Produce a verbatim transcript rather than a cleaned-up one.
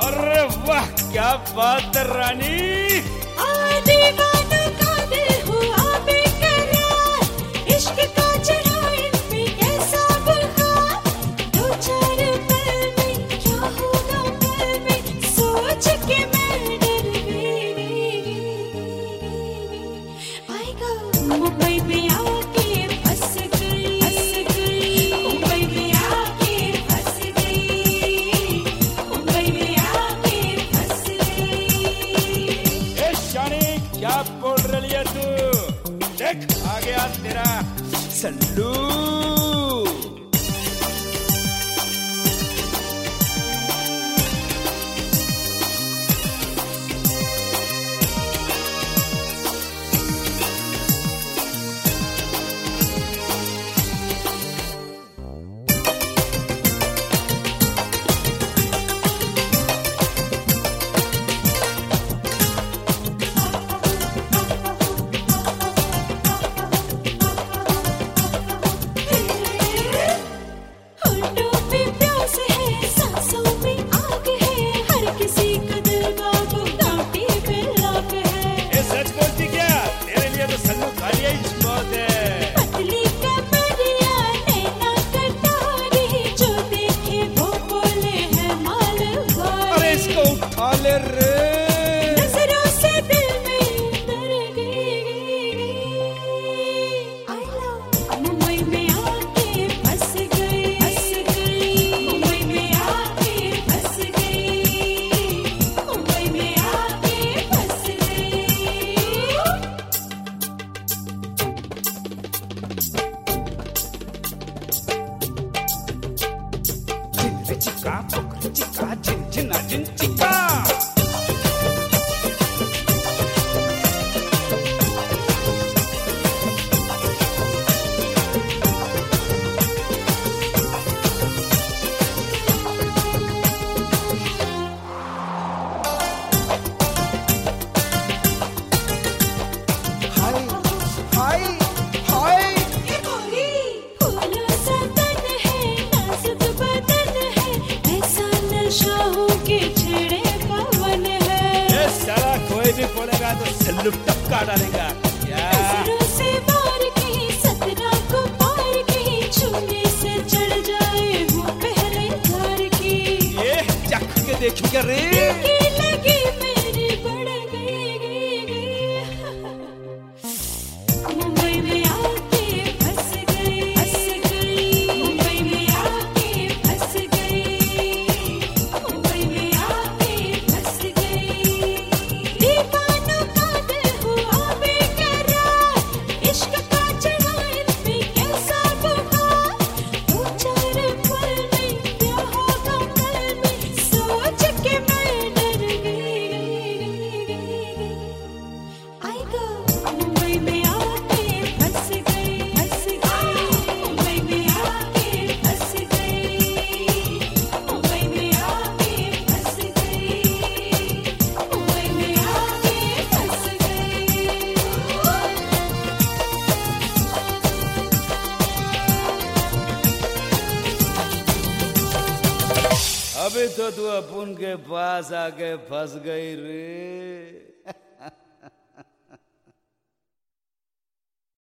अरे वाह, क्या बात है रानी। दीवानों का दिल हुआ बेकरार, इश्क का चढ़ा इनमें कैसा बुखार। दो चार पल में क्या होगा पल में, सोच के मैं डर गई। आएगा मुंबई में आके फंस गई, मुंबई में आके फंस गई, मुंबई में आके फंस गई। ए शानी, क्या बोल रही है तू? देख आ गया तेरा सल्लू। होठों पे प्यास है, सांसों में आग है, हर किसी का दिल बाबू कांटे पे लाग है। ए सच बोलती क्या? तेरे लिए तो सल्लू खालिया ही बहुत है। पतली कमरिया नैना कटारी, जो देखे वो बोले है मालवारी। अरे इसको उठा ले रे। नजरों से दिल में उतर गई। I love मुंबई में आके फंस गई, फंस गई, मुंबई में आके फंस गई, मुंबई में आके फंस गई। चिका पोखरी चिका झिनझिना झिन चिका। हाय हाय हाय। फूलों सा तन है, नाजुक बदन है, ऐसा नशा हो के छेड़े पवन है। ये साला कोई भी बोलेगा तो सल्लू टपका डालेगा क्या? नजरों से वार की, सतना को पार की, छूने से चढ़ जाए वो पहले प्यार की। ये चख के देखिएगा रे। लगी लगी मेरी बढ़ गई, गई, गई। मुंबई में आके फंस गई, फंस गई, मुंबई में आके फंस गई, मुंबई में आके फंस गई। दीवानों का दिल हुआ बेकरार, इश्क का चढ़ा इनमें कैसा बुखार। दो चार पल में क्या होगा पल में, सोच के मैं डर गई। आएगा मुंबई में आके फंस गई, फंस गई, मुंबई में आके फंस गई, मुंबई में आके फंस गई, मुंबई में आके फंस गई। अभी तो तू अपन के पास आके फंस गई रे।